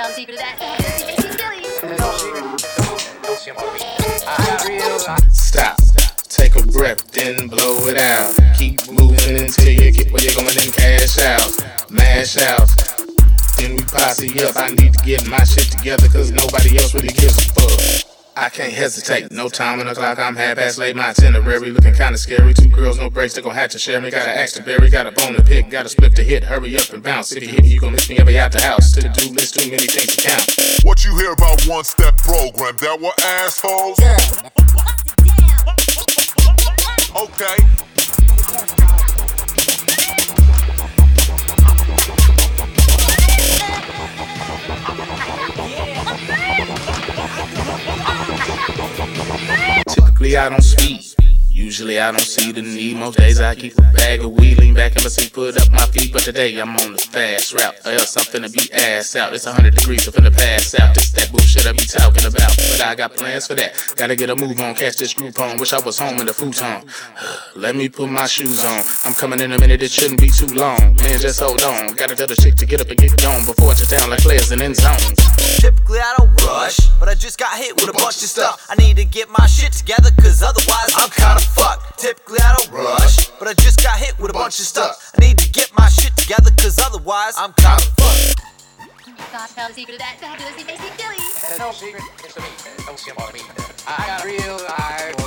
tell the secret of that makes me silly. Stop, take a breath, then blow it out. Keep moving until you get where you're going and cash out. Mash out, then we posse up. I need to get my shit together cause nobody else really gives a fuck. I can't hesitate, no time on the clock, I'm half past late. My itinerary looking kinda scary. 2 girls, no breaks, they gon' have to share me. Got an axe to bury, got a bone to pick, got a split to hit. Hurry up and bounce, if you hit me, you gon' miss me every out the house. To the do list, too many things to count. What you hear about one-step program? That were assholes? Okay. Typically I don't speak, usually I don't see the need. Most days I keep a bag of weed, lean back in my seat, put up my feet. But today I'm on the fast route, or else I'm finna be ass out. It's 100 degrees, I'm finna pass out. This that bullshit I be talking about, but I got plans for that. Gotta get a move on, catch this group on. Wish I was home in the futon. Let me put my shoes on, I'm coming in a minute, it shouldn't be too long. Man, just hold on, gotta tell the chick to get up and get gone before it's down like players in end zones. Typically I don't rush, but I just got hit with a bunch of stuff. I need to get my shit together, cause otherwise I'm kinda fucked. Typically I don't rush, but I just got hit with a bunch of stuff. I need to get my shit together, cause otherwise I'm kinda fucked. God, tell the secret of that makes me silly. No secret, it's a me. Don't skip on me. I got real hard.